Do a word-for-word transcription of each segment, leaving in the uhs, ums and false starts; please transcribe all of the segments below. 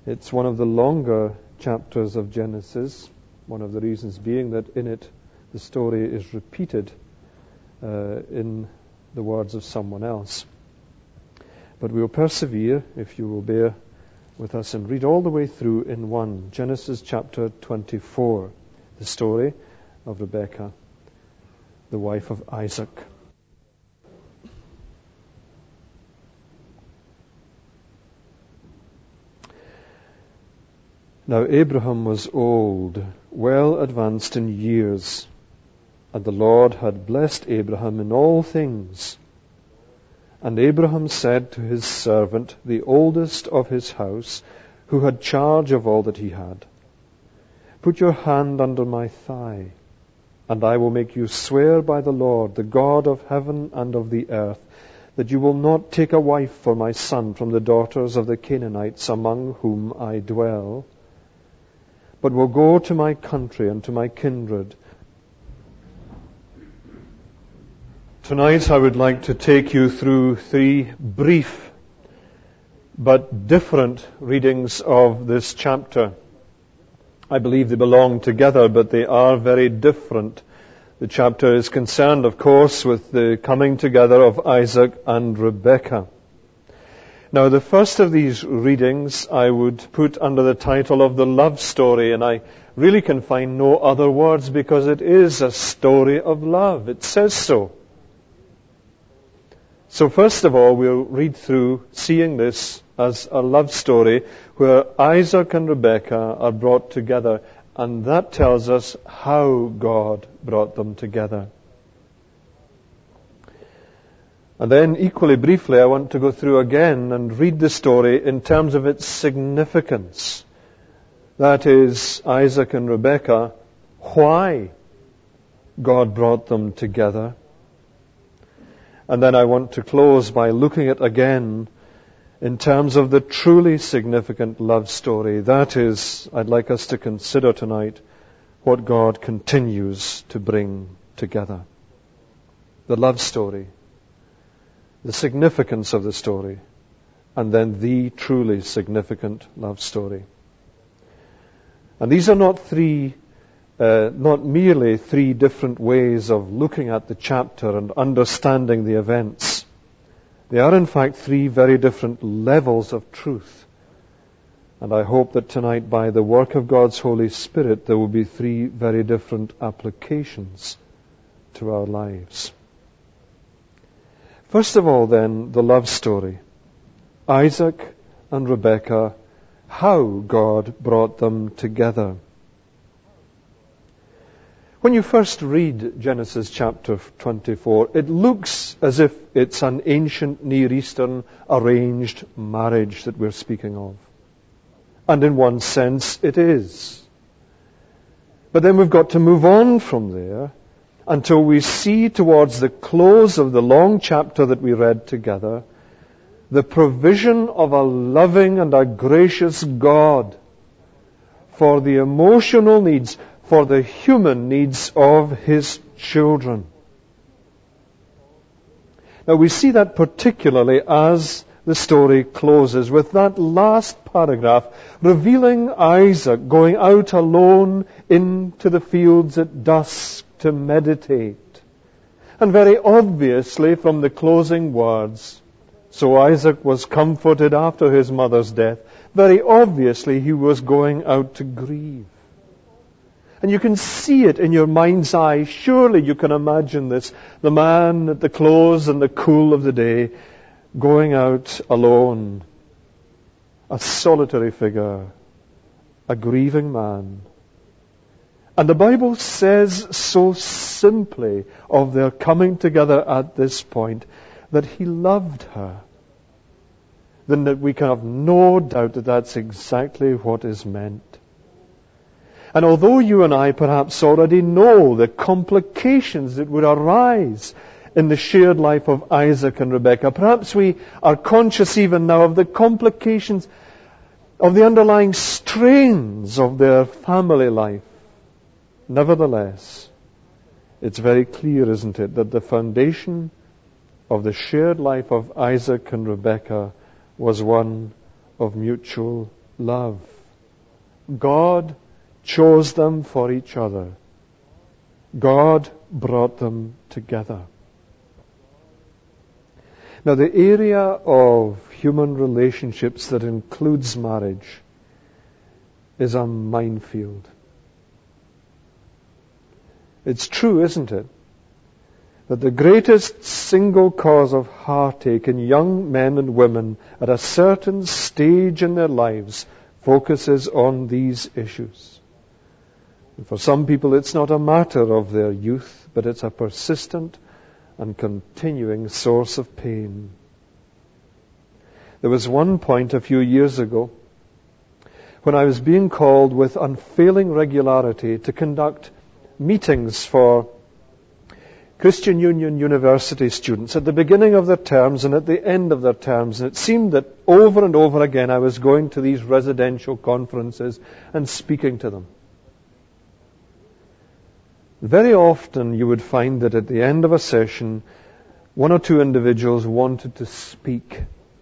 It's one of the longer chapters of Genesis, one of the reasons being that in it the story is repeated uh, in the words of someone else. But we'll persevere, if you will bear with us, and read all the way through in one. Genesis chapter twenty-four, the story of Rebekah, the wife of Isaac. Now Abraham was old, well advanced in years, and the Lord had blessed Abraham in all things. And Abraham said to his servant, the oldest of his house, who had charge of all that he had, "Put your hand under my thigh, and I will make you swear by the Lord, the God of heaven and of the earth, that you will not take a wife for my son from the daughters of the Canaanites among whom I dwell, but will go to my country and to my kindred." Tonight I would like to take you through three brief but different readings of this chapter. I believe they belong together, but they are very different. The chapter is concerned, of course, with the coming together of Isaac and Rebekah. Now, the first of these readings I would put under the title of the love story, and I really can find no other words because it is a story of love. It says so. So first of all, we'll read through seeing this as a love story where Isaac and Rebekah are brought together, and that tells us how God brought them together. And then, equally briefly, I want to go through again and read the story in terms of its significance. That is, Isaac and Rebekah, why God brought them together. And then I want to close by looking at again in terms of the truly significant love story. That is, I'd like us to consider tonight what God continues to bring together. The love story, the significance of the story, and then the truly significant love story. And these are not three Uh, not merely three different ways of looking at the chapter and understanding the events. They are in fact three very different levels of truth. And I hope that tonight, by the work of God's Holy Spirit, there will be three very different applications to our lives. First of all, then, the love story. Isaac and Rebekah, how God brought them together. When you first read Genesis chapter twenty-four, it looks as if it's an ancient Near Eastern arranged marriage that we're speaking of. And in one sense, it is. But then we've got to move on from there until we see towards the close of the long chapter that we read together, the provision of a loving and a gracious God for the emotional needs, for the human needs of His children. Now we see that particularly as the story closes with that last paragraph revealing Isaac going out alone into the fields at dusk to meditate. And very obviously from the closing words, so Isaac was comforted after his mother's death, very obviously he was going out to grieve. And you can see it in your mind's eye. Surely you can imagine this. The man at the close and the cool of the day going out alone. A solitary figure. A grieving man. And the Bible says so simply of their coming together at this point that he loved her. Then that we can have no doubt that that's exactly what is meant. And although you and I perhaps already know the complications that would arise in the shared life of Isaac and Rebekah, perhaps we are conscious even now of the complications of the underlying strains of their family life. Nevertheless, it's very clear, isn't it, that the foundation of the shared life of Isaac and Rebekah was one of mutual love. God chose them for each other. God brought them together. Now, the area of human relationships that includes marriage is a minefield. It's true, isn't it, that the greatest single cause of heartache in young men and women at a certain stage in their lives focuses on these issues. And for some people, it's not a matter of their youth, but it's a persistent and continuing source of pain. There was one point a few years ago when I was being called with unfailing regularity to conduct meetings for Christian Union University students at the beginning of their terms and at the end of their terms. And it seemed that over and over again I was going to these residential conferences and speaking to them. Very often you would find that at the end of a session, one or two individuals wanted to speak.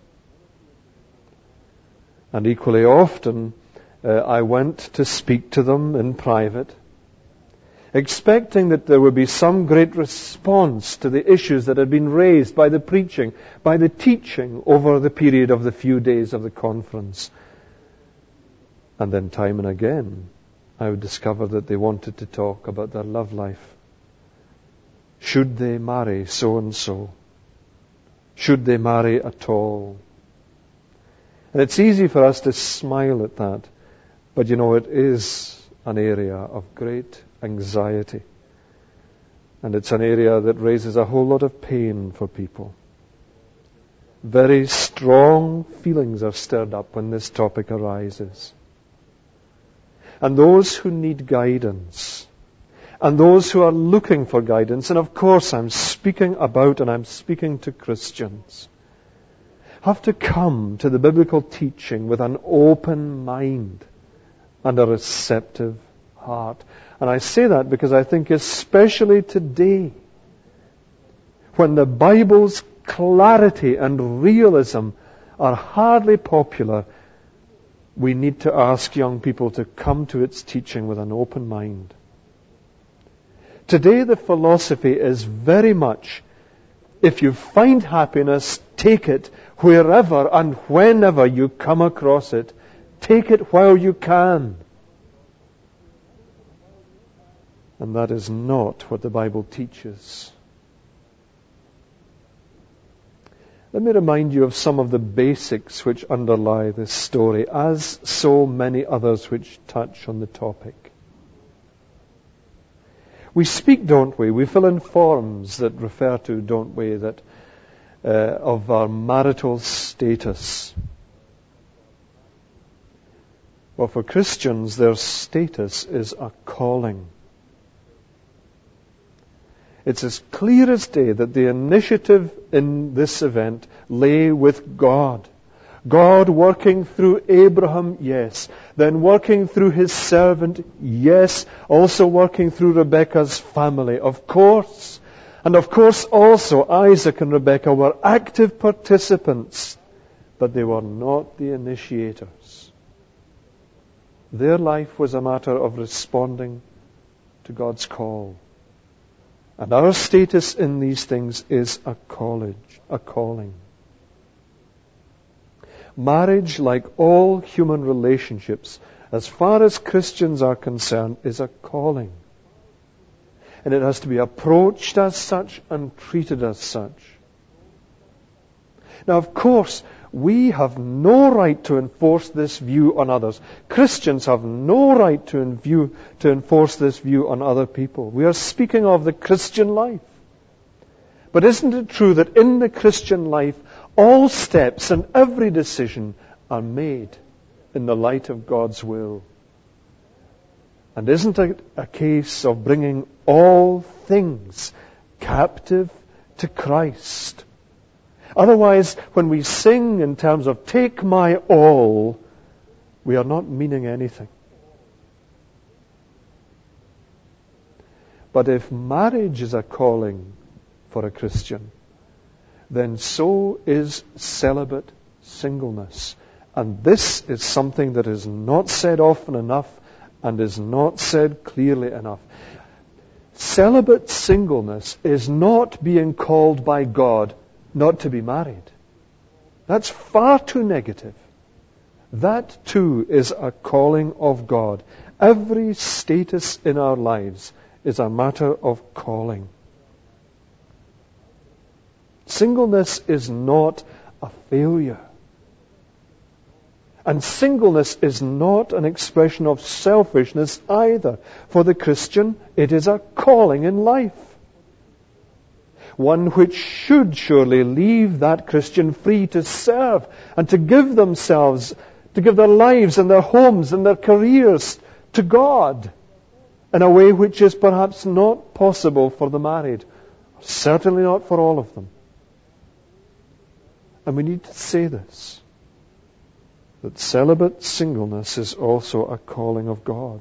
And equally often, uh, I went to speak to them in private, expecting that there would be some great response to the issues that had been raised by the preaching, by the teaching over the period of the few days of the conference. And then time and again, I would discover that they wanted to talk about their love life. Should they marry so and so? Should they marry at all? And it's easy for us to smile at that, but you know, it is an area of great anxiety. And it's an area that raises a whole lot of pain for people. Very strong feelings are stirred up when this topic arises. And those who need guidance, and those who are looking for guidance, and of course I'm speaking about and I'm speaking to Christians, have to come to the biblical teaching with an open mind and a receptive heart. And I say that because I think especially today, when the Bible's clarity and realism are hardly popular, we need to ask young people to come to its teaching with an open mind. Today the philosophy is very much, if you find happiness, take it wherever and whenever you come across it. Take it while you can. And that is not what the Bible teaches. Let me remind you of some of the basics which underlie this story, as so many others which touch on the topic. We speak, don't we? We fill in forms that refer to, don't we, that uh, of our marital status. Well, for Christians, their status is a calling. It's as clear as day that the initiative in this event lay with God. God working through Abraham, yes. Then working through his servant, yes. Also working through Rebekah's family, of course. And of course also Isaac and Rebekah were active participants, but they were not the initiators. Their life was a matter of responding to God's call. And our status in these things is a college, a calling. Marriage, like all human relationships, as far as Christians are concerned, is a calling. And it has to be approached as such and treated as such. Now, of course, we have no right to enforce this view on others. Christians have no right to, view, to enforce this view on other people. We are speaking of the Christian life. But isn't it true that in the Christian life, all steps and every decision are made in the light of God's will? And isn't it a case of bringing all things captive to Christ? Otherwise, when we sing in terms of take my all, we are not meaning anything. But if marriage is a calling for a Christian, then so is celibate singleness And this is something that is not said often enough and is not said clearly enough. Celibate singleness is not being called by God not to be married. That's far too negative. That too is a calling of God. Every status in our lives is a matter of calling. Singleness is not a failure. And singleness is not an expression of selfishness either. For the Christian, it is a calling in life. One which should surely leave that Christian free to serve and to give themselves, to give their lives and their homes and their careers to God in a way which is perhaps not possible for the married. Certainly not for all of them. And we need to say this, that celibate singleness is also a calling of God.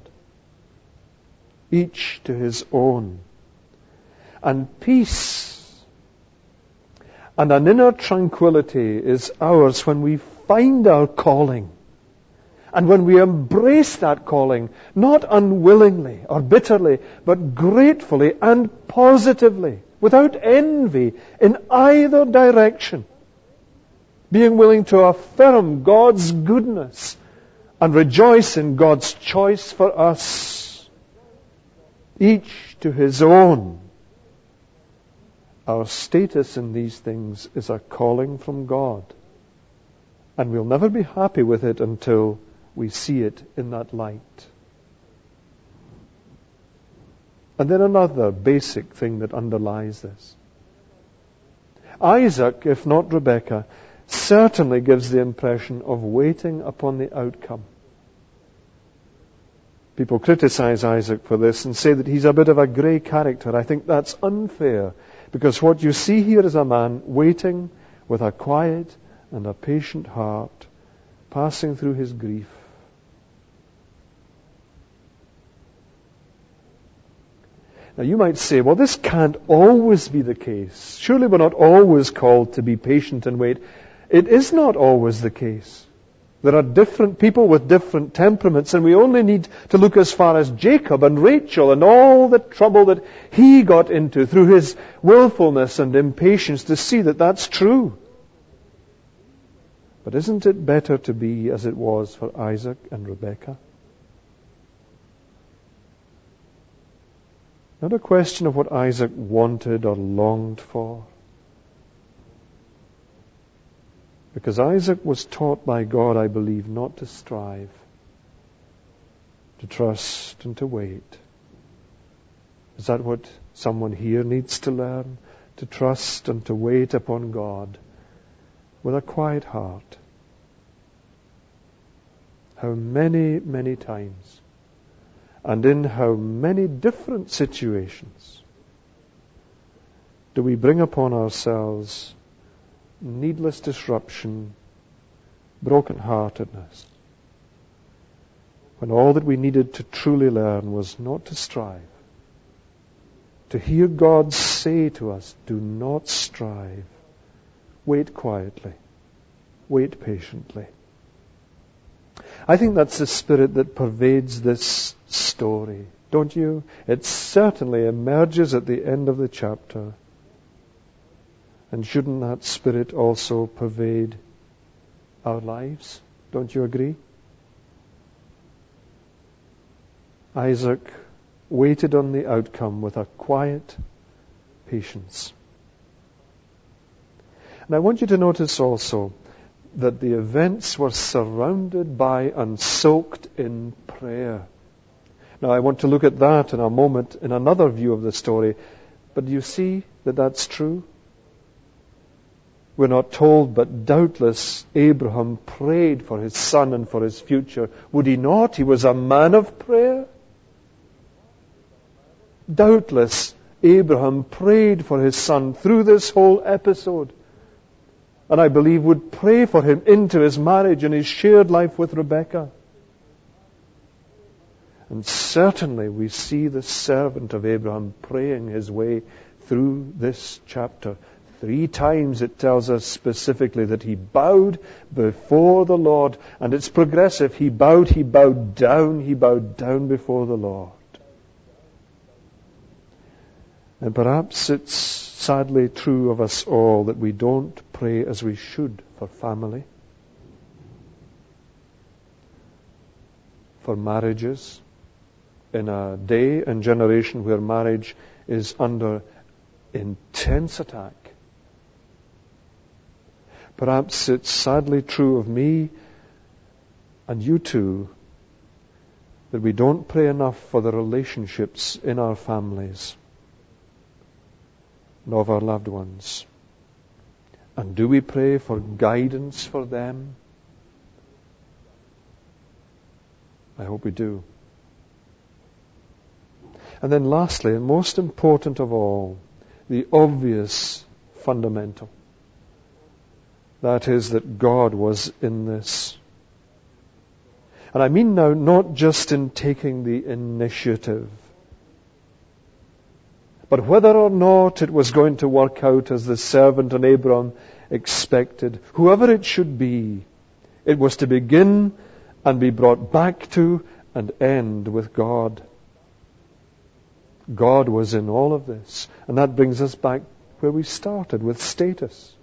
Each to his own. And peace and an inner tranquility is ours when we find our calling. And when we embrace that calling, not unwillingly or bitterly, but gratefully and positively, without envy in either direction. Being willing to affirm God's goodness and rejoice in God's choice for us. Each to his own. Our status in these things is a calling from God. And we'll never be happy with it until we see it in that light. And then another basic thing that underlies this. Isaac, if not Rebekah, certainly gives the impression of waiting upon the outcome. People criticize Isaac for this and say that he's a bit of a grey character. I think that's unfair, because what you see here is a man waiting with a quiet and a patient heart, passing through his grief. Now you might say, well, this can't always be the case. Surely we're not always called to be patient and wait. It is not always the case. There are different people with different temperaments, and we only need to look as far as Jacob and Rachel and all the trouble that he got into through his willfulness and impatience to see that that's true. But isn't it better to be as it was for Isaac and Rebekah? Not a question of what Isaac wanted or longed for. Because Isaac was taught by God, I believe, not to strive, to trust and to wait. Is that what someone here needs to learn? To trust and to wait upon God with a quiet heart. How many, many times, and in how many different situations, do we bring upon ourselves needless disruption, broken-heartedness, when all that we needed to truly learn was not to strive, to hear God say to us, do not strive, wait quietly, wait patiently. I think that's the spirit that pervades this story, don't you? It certainly emerges at the end of the chapter. And shouldn't that spirit also pervade our lives? Don't you agree? Isaac waited on the outcome with a quiet patience. And I want you to notice also that the events were surrounded by and soaked in prayer. Now I want to look at that in a moment in another view of the story. But do you see that that's true? We're not told, but doubtless Abraham prayed for his son and for his future. Would he not? He was a man of prayer. Doubtless Abraham prayed for his son through this whole episode. And I believe would pray for him into his marriage and his shared life with Rebekah. And certainly we see the servant of Abraham praying his way through this chapter, Three times it tells us specifically that he bowed before the Lord, and it's progressive. He bowed, he bowed down, he bowed down before the Lord. And perhaps it's sadly true of us all that we don't pray as we should for family, for marriages, in a day and generation where marriage is under intense attack. Perhaps it's sadly true of me and you too that we don't pray enough for the relationships in our families and of our loved ones. And do we pray for guidance for them? I hope we do. And then lastly, and most important of all, the obvious fundamental. That is that God was in this. And I mean now not just in taking the initiative, but whether or not it was going to work out as the servant and Abram expected, whoever it should be, it was to begin and be brought back to and end with God. God was in all of this. And that brings us back where we started, with status.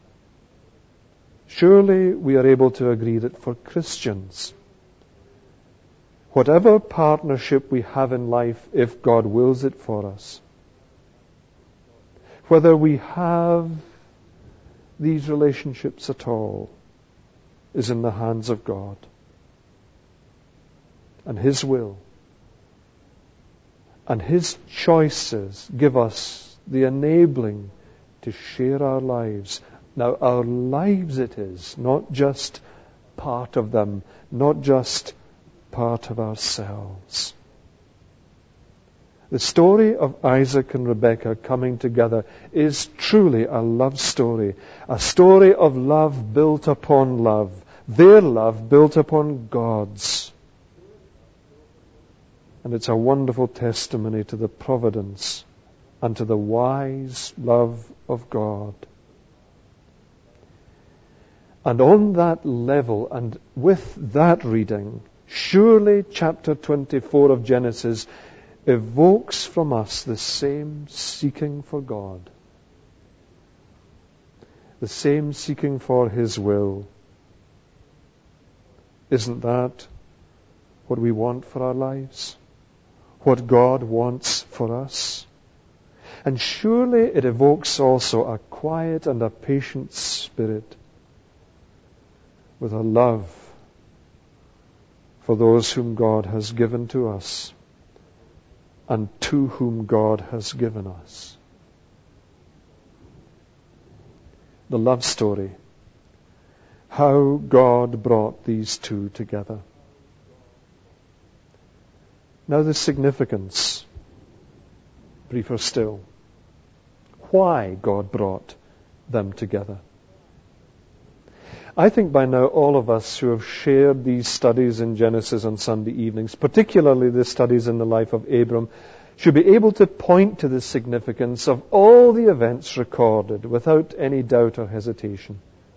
Surely we are able to agree that for Christians, whatever partnership we have in life, if God wills it for us, whether we have these relationships at all, is in the hands of God and His will. And His choices give us the enabling to share our lives. Now, our lives it is, not just part of them, not just part of ourselves. The story of Isaac and Rebekah coming together is truly a love story, a story of love built upon love, their love built upon God's. And it's a wonderful testimony to the providence and to the wise love of God. And on that level, and with that reading, surely chapter twenty-four of Genesis evokes from us the same seeking for God, the same seeking for His will. Isn't that what we want for our lives? What God wants for us? And surely it evokes also a quiet and a patient spirit with a love for those whom God has given to us and to whom God has given us. The love story. How God brought these two together. Now the significance, briefer still. Why God brought them together. I think by now all of us who have shared these studies in Genesis on Sunday evenings, particularly the studies in the life of Abram, should be able to point to the significance of all the events recorded without any doubt or hesitation.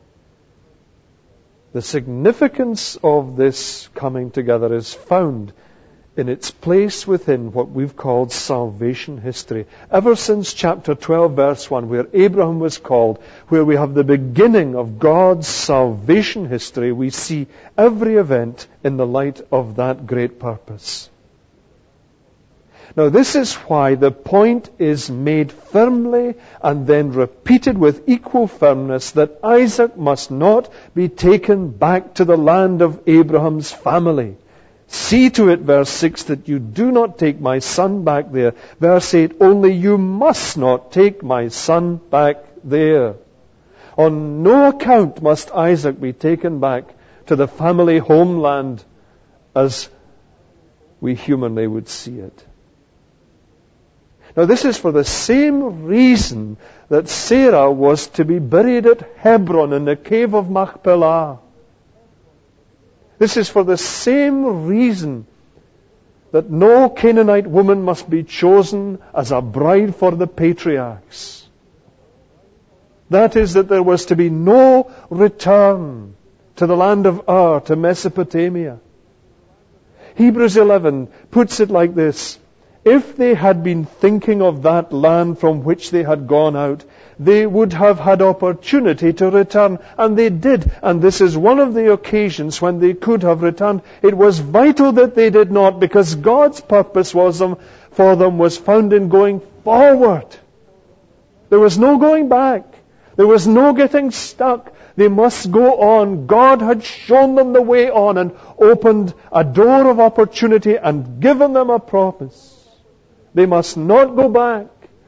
The significance of this coming together is found in its place within what we've called salvation history. Ever since chapter twelve, verse one, where Abraham was called, where we have the beginning of God's salvation history, we see every event in the light of that great purpose. Now, this is why the point is made firmly and then repeated with equal firmness that Isaac must not be taken back to the land of Abraham's family. See to it, verse six, that you do not take my son back there. Verse eight, only you must not take my son back there. On no account must Isaac be taken back to the family homeland as we humanly would see it. Now this is for the same reason that Sarah was to be buried at Hebron in the cave of Machpelah. This is for the same reason that no Canaanite woman must be chosen as a bride for the patriarchs. That is, that there was to be no return to the land of Ur, to Mesopotamia. Hebrews eleven puts it like this: if they had been thinking of that land from which they had gone out, they would have had opportunity to return. And they did. And this is one of the occasions when they could have returned. It was vital that they did not, because God's purpose was them, for them was found in going forward. There was no going back. There was no getting stuck. They must go on. God had shown them the way on and opened a door of opportunity and given them a promise. They must not go back.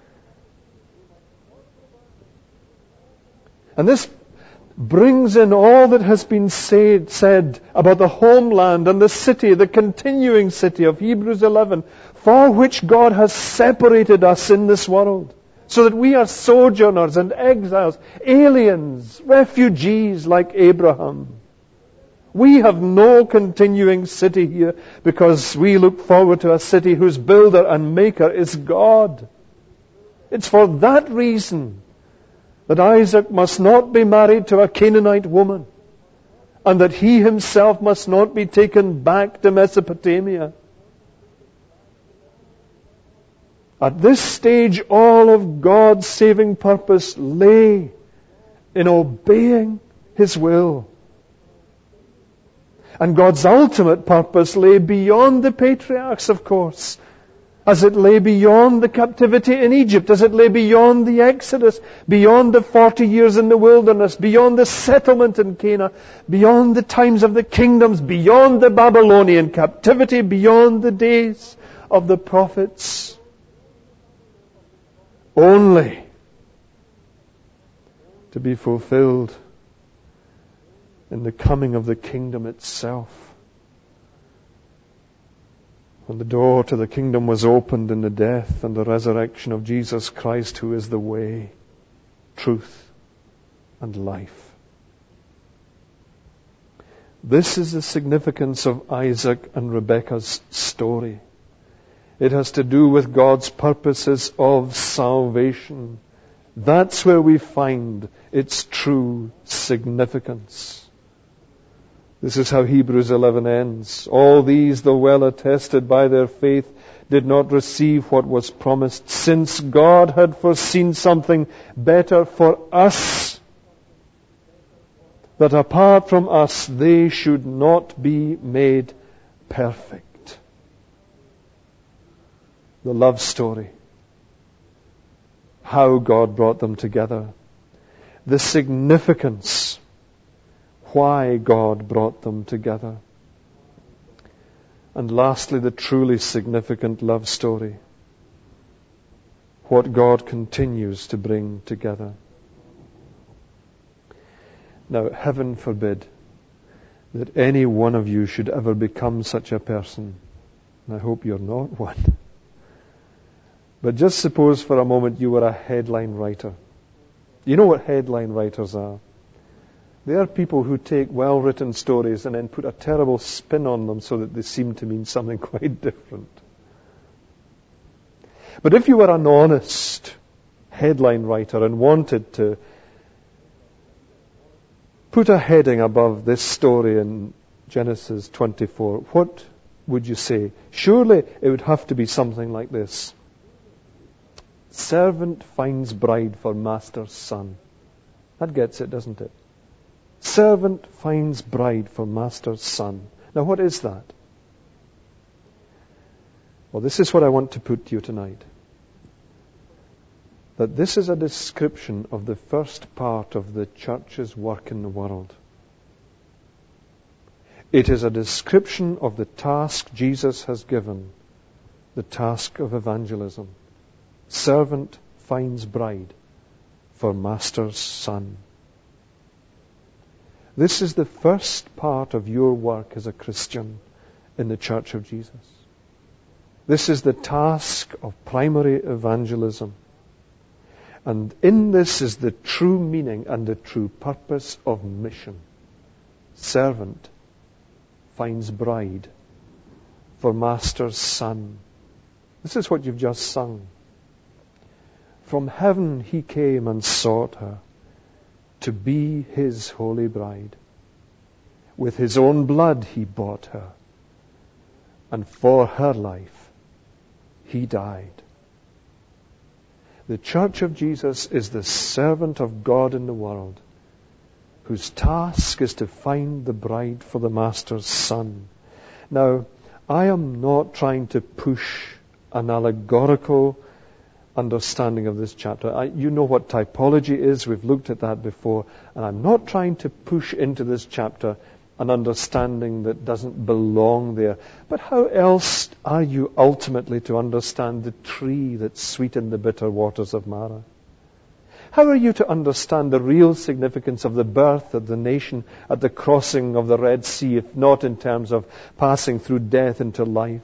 And this brings in all that has been said, said about the homeland and the city, the continuing city of Hebrews eleven, for which God has separated us in this world, so that we are sojourners and exiles, aliens, refugees like Abraham. We have no continuing city here because we look forward to a city whose builder and maker is God. It's for that reason that Isaac must not be married to a Canaanite woman, and that he himself must not be taken back to Mesopotamia. At this stage, all of God's saving purpose lay in obeying His will. And God's ultimate purpose lay beyond the patriarchs, of course, as it lay beyond the captivity in Egypt, as it lay beyond the Exodus, beyond the forty years in the wilderness, beyond the settlement in Canaan, beyond the times of the kingdoms, beyond the Babylonian captivity, beyond the days of the prophets. Only to be fulfilled in the coming of the kingdom itself. When the door to the kingdom was opened in the death and the resurrection of Jesus Christ, who is the way, truth, and life. This is the significance of Isaac and Rebekah's story. It has to do with God's purposes of salvation. That's where we find its true significance. This is how Hebrews eleven ends. All these, though well attested by their faith, did not receive what was promised, since God had foreseen something better for us, that apart from us they should not be made perfect. The love story. How God brought them together. The significance. Why God brought them together. And lastly, the truly significant love story. What God continues to bring together. Now, heaven forbid that any one of you should ever become such a person. And I hope you're not one. But just suppose for a moment you were a headline writer. You know what headline writers are? They are people who take well-written stories and then put a terrible spin on them so that they seem to mean something quite different. But if you were an honest headline writer and wanted to put a heading above this story in Genesis twenty-four, what would you say? Surely it would have to be something like this. Servant finds bride for master's son. That gets it, doesn't it? Servant finds bride for master's son. Now what is that? Well, this is what I want to put to you tonight. That this is a description of the first part of the church's work in the world. It is a description of the task Jesus has given, the task of evangelism. Servant finds bride for master's son. This is the first part of your work as a Christian in the Church of Jesus. This is the task of primary evangelism. And in this is the true meaning and the true purpose of mission. Servant finds bride for master's son. This is what you've just sung. From heaven he came and sought her. to be his holy bride. With his own blood he bought her, and for her life he died. The Church of Jesus is the servant of God in the world, whose task is to find the bride for the Master's Son. Now, I am not trying to push an allegorical understanding of this chapter. I, you know what typology is. We've looked at that before. And I'm not trying to push into this chapter an understanding that doesn't belong there. But how else are you ultimately to understand the tree that sweetened the bitter waters of Marah? How are you to understand the real significance of the birth of the nation at the crossing of the Red Sea, if not in terms of passing through death into life?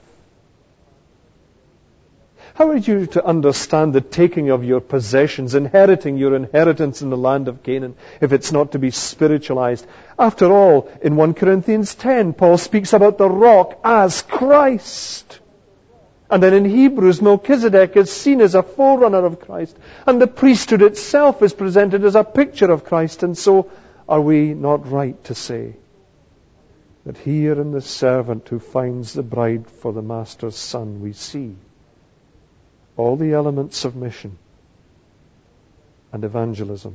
How are you to understand the taking of your possessions, inheriting your inheritance in the land of Canaan, if it's not to be spiritualized? After all, in First Corinthians ten, Paul speaks about the rock as Christ. And then in Hebrews, Melchizedek is seen as a forerunner of Christ. And the priesthood itself is presented as a picture of Christ. And so, are we not right to say that here in the servant who finds the bride for the Master's Son, we see all the elements of mission and evangelism,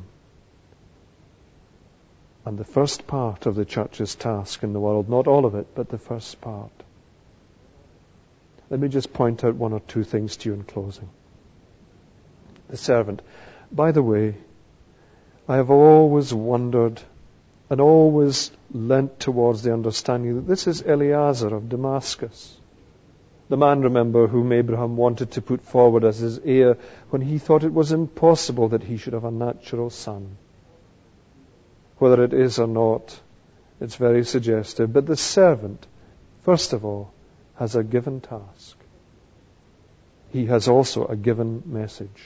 and the first part of the church's task in the world, not all of it, but the first part. Let me just point out one or two things to you in closing. The servant. By the way, I have always wondered and always leant towards the understanding that this is Eliezer of Damascus. The man, remember, whom Abraham wanted to put forward as his heir when he thought it was impossible that he should have a natural son. Whether it is or not, it's very suggestive. But the servant, first of all, has a given task. He has also a given message.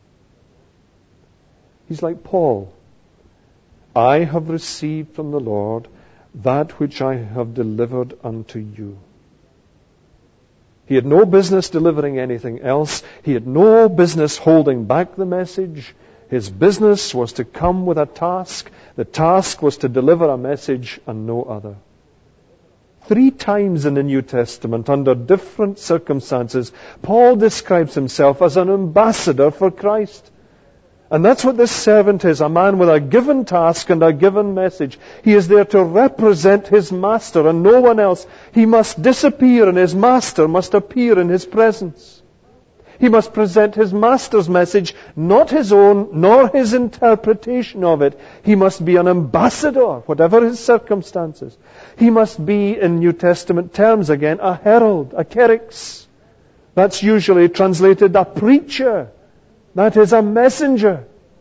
He's like Paul. I have received from the Lord that which I have delivered unto you. He had no business delivering anything else. He had no business holding back the message. His business was to come with a task. The task was to deliver a message and no other. Three times in the New Testament, under different circumstances, Paul describes himself as an ambassador for Christ. And that's what this servant is, a man with a given task and a given message. He is there to represent his master and no one else. He must disappear and his master must appear in his presence. He must present his master's message, not his own, nor his interpretation of it. He must be an ambassador, whatever his circumstances. He must be, in New Testament terms again, a herald, a kerix. That's usually translated a preacher. That is a messenger.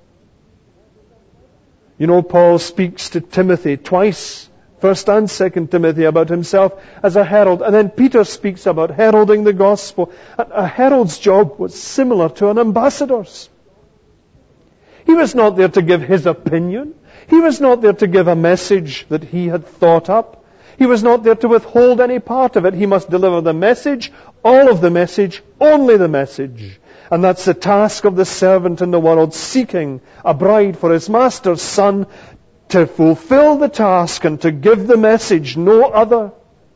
You know, Paul speaks to Timothy twice, First and Second Timothy, about himself as a herald. And then Peter speaks about heralding the gospel. And a herald's job was similar to an ambassador's. He was not there to give his opinion. He was not there to give a message that he had thought up. He was not there to withhold any part of it. He must deliver the message, all of the message, only the message. And that's the task of the servant in the world, seeking a bride for his master's son, to fulfill the task and to give the message, no other.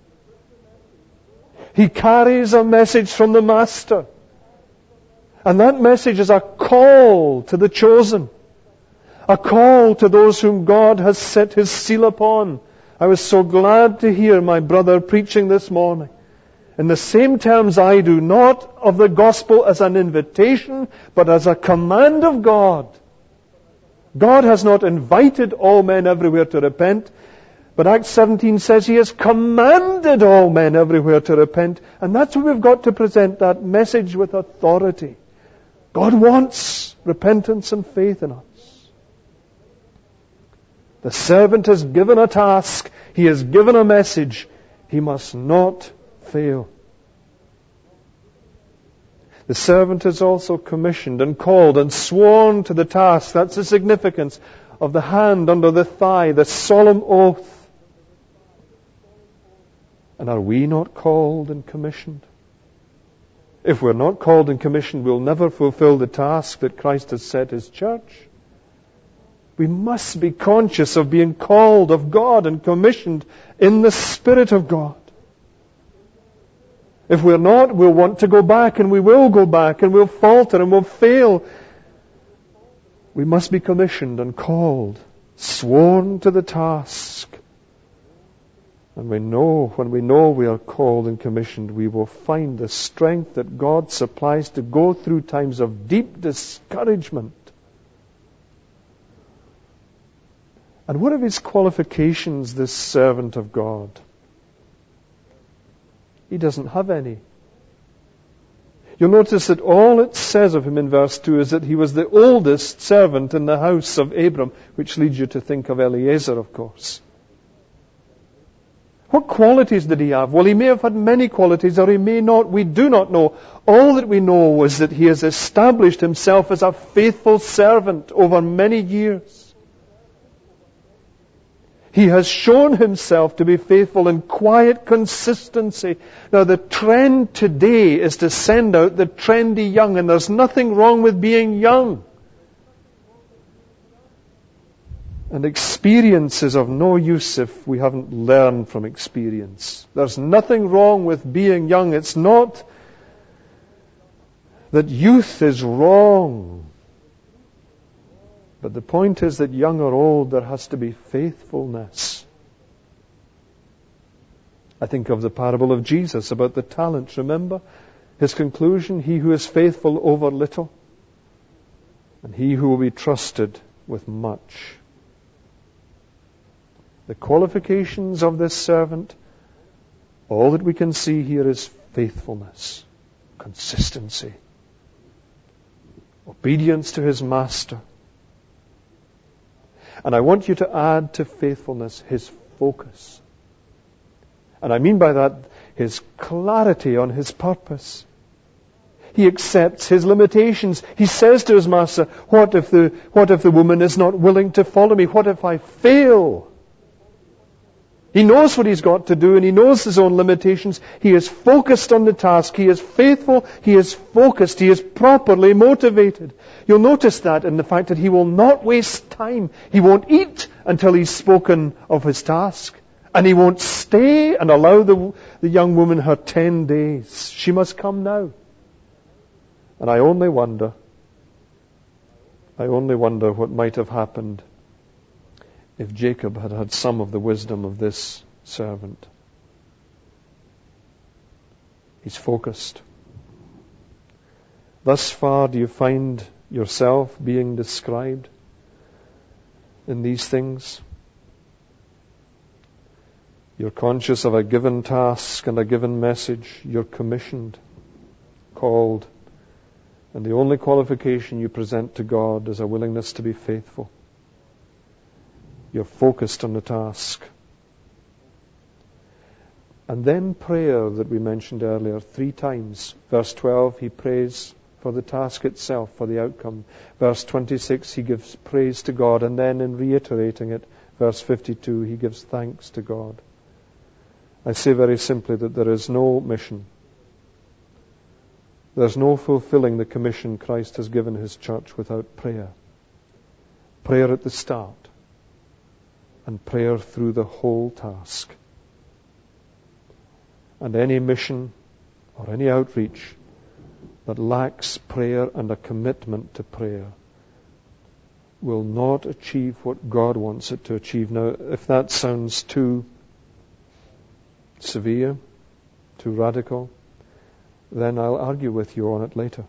He carries a message from the master. And that message is a call to the chosen. A call to those whom God has set his seal upon. I was so glad to hear my brother preaching this morning, in the same terms I do, not of the gospel as an invitation, but as a command of God. God has not invited all men everywhere to repent, but Acts seventeen says He has commanded all men everywhere to repent. And that's why we've got to present that message with authority. God wants repentance and faith in us. The servant has given a task. He has given a message. He must not fail. The servant is also commissioned and called and sworn to the task. That's the significance of the hand under the thigh, the solemn oath. And are we not called and commissioned? If we're not called and commissioned, we'll never fulfill the task that Christ has set His church. We must be conscious of being called of God and commissioned in the Spirit of God. If we're not, we'll want to go back, and we will go back, and we'll falter, and we'll fail. We must be commissioned and called, sworn to the task. And we know, when we know we are called and commissioned, we will find the strength that God supplies to go through times of deep discouragement. And what are his qualifications, this servant of God? He doesn't have any. You'll notice that all it says of him in verse two is that he was the oldest servant in the house of Abram, which leads you to think of Eliezer, of course. What qualities did he have? Well, he may have had many qualities, or he may not. We do not know. All that we know was that he has established himself as a faithful servant over many years. He has shown himself to be faithful in quiet consistency. Now, the trend today is to send out the trendy young, and there's nothing wrong with being young. And experience is of no use if we haven't learned from experience. There's nothing wrong with being young. It's not that youth is wrong. But the point is that young or old, there has to be faithfulness. I think of the parable of Jesus about the talents. Remember his conclusion? He who is faithful over little, and he who will be trusted with much. The qualifications of this servant, all that we can see here is faithfulness, consistency, obedience to his master. And I want you to add to faithfulness his focus. And I mean by that his clarity on his purpose. He accepts his limitations. He says to his master, what if the, what if the woman is not willing to follow me? What if I fail? He knows what he's got to do, and he knows his own limitations. He is focused on the task. He is faithful. He is focused. He is properly motivated. You'll notice that in the fact that he will not waste time. He won't eat until he's spoken of his task. And he won't stay and allow the, the young woman her ten days. She must come now. And I only wonder, I only wonder what might have happened if Jacob had had some of the wisdom of this servant. He's focused. Thus far, do you find yourself being described in these things? You're conscious of a given task and a given message. You're commissioned, called, and the only qualification you present to God is a willingness to be faithful. You're focused on the task. And then prayer that we mentioned earlier, three times. Verse twelve, he prays for the task itself, for the outcome. Verse twenty-six, he gives praise to God. And then in reiterating it, verse fifty-two, he gives thanks to God. I say very simply that there is no mission. There's no fulfilling the commission Christ has given his church without prayer. Prayer at the start. And prayer through the whole task. And any mission or any outreach that lacks prayer and a commitment to prayer will not achieve what God wants it to achieve. Now, if that sounds too severe, too radical, then I'll argue with you on it later.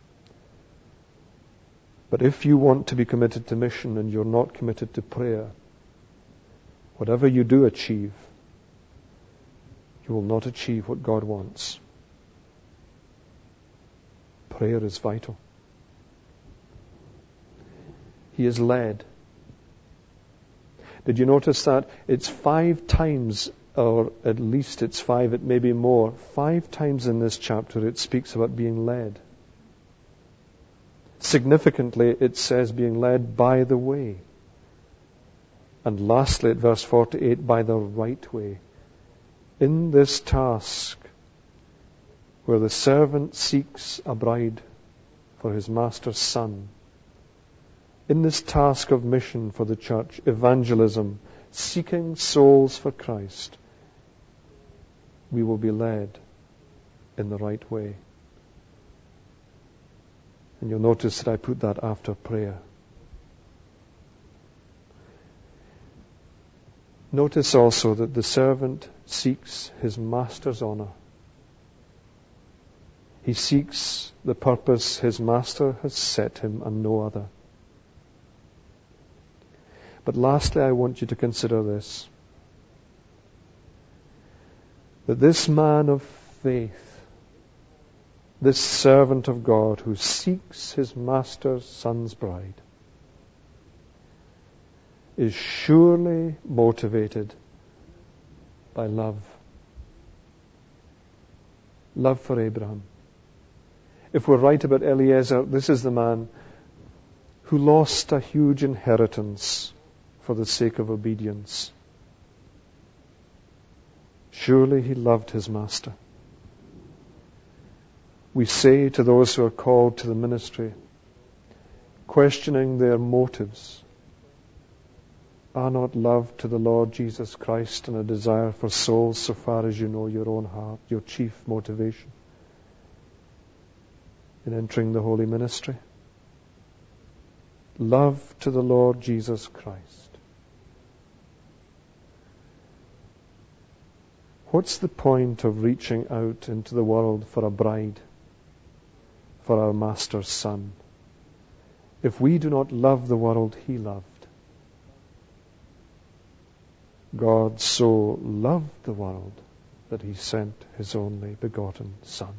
But if you want to be committed to mission and you're not committed to prayer, whatever you do achieve, you will not achieve what God wants. Prayer is vital. He is led. Did you notice that? It's five times, or at least it's five, it may be more, five times in this chapter it speaks about being led. Significantly, it says being led by the way. And lastly, at verse forty-eight, by the right way. In this task, where the servant seeks a bride for his master's son, in this task of mission for the church, evangelism, seeking souls for Christ, we will be led in the right way. And you'll notice that I put that after prayer. Notice also that the servant seeks his master's honor. He seeks the purpose his master has set him and no other. But lastly, I want you to consider this. That this man of faith, this servant of God who seeks his master's son's bride, is surely motivated by love. Love for Abraham. If we're right about Eliezer, this is the man who lost a huge inheritance for the sake of obedience. Surely he loved his master. We say to those who are called to the ministry, questioning their motives, are not love to the Lord Jesus Christ and a desire for souls so far as you know your own heart, your chief motivation in entering the holy ministry? Love to the Lord Jesus Christ. What's the point of reaching out into the world for a bride, for our Master's Son, if we do not love the world He loved? God so loved the world that He sent His only begotten Son.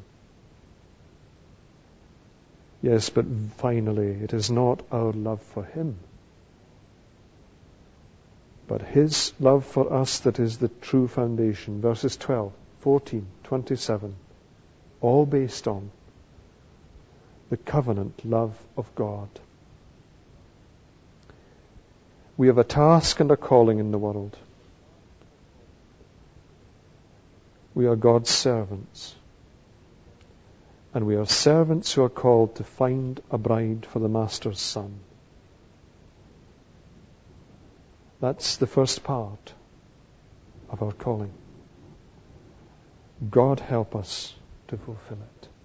Yes, but finally, it is not our love for Him, but His love for us that is the true foundation. Verses twelve, fourteen, twenty-seven, all based on the covenant love of God. We have a task and a calling in the world. We are God's servants. And we are servants who are called to find a bride for the Master's Son. That's the first part of our calling. God help us to fulfill it.